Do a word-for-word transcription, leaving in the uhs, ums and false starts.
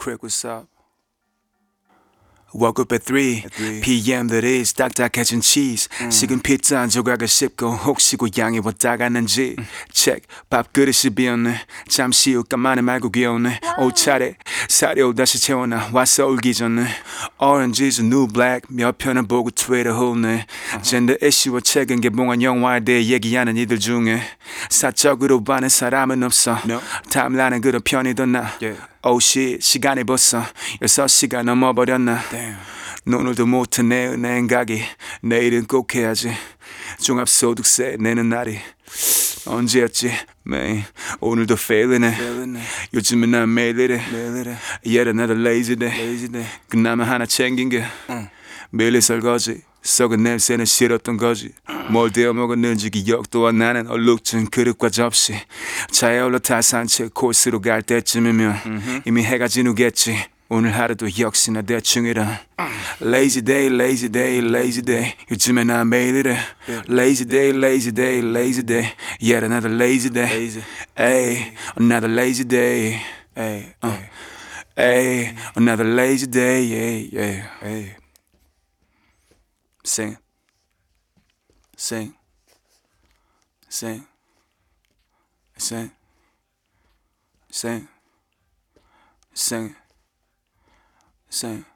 Craig, what's up? Woke up at three p.m. that is 딱딱해진 cheese 음. 식은 피자 한 조각을 씹고 혹시 고양이 왔다 갔는지 음. check 밥그릇이 비었네 잠시 후 까만해 말고 귀여우네 옷차례 사료 다시 채워놔 와서 울기 전에 Orange is the new black 몇 편을 보고 트위터 훑네 uh-huh. 젠더 이슈와 최근 개봉한 영화에 대해 얘기하는 이들 중에 사적으로 봐는 사람은 없어 no. 타임라인은 그런 편이 더 나아 yeah. Oh shit 시간이 벌써 여섯 시간 넘어버렸나 Damn. 오늘도 못해 내 은행 가기 내일은 꼭 해야지 종합소득세 내는 날이 언제였지 man 오늘도 fail이네 요즘은 난 매일 이래 Yet another lazy day, lazy day. 그나마 하나 챙긴 게 응. 매일 설거지 썩은 냄새는 싫었던 거지 뭘 데워 먹었는지 기억도 안 나는 얼룩진 그릇과 접시 차에 올라타 산책 코스로 갈 때쯤이면 mm-hmm. 이미 해가 지누겠지 오늘 하루도 역시나 대충이라 Lazy day, lazy day, lazy day 요즘에 나 매일 이래 Lazy day, lazy day, lazy day Yet another lazy day Ay, another lazy day Ay, uh. Ay, another lazy day yeah, yeah, ay. Sing, sing, sing, sing, sing, sing, sing.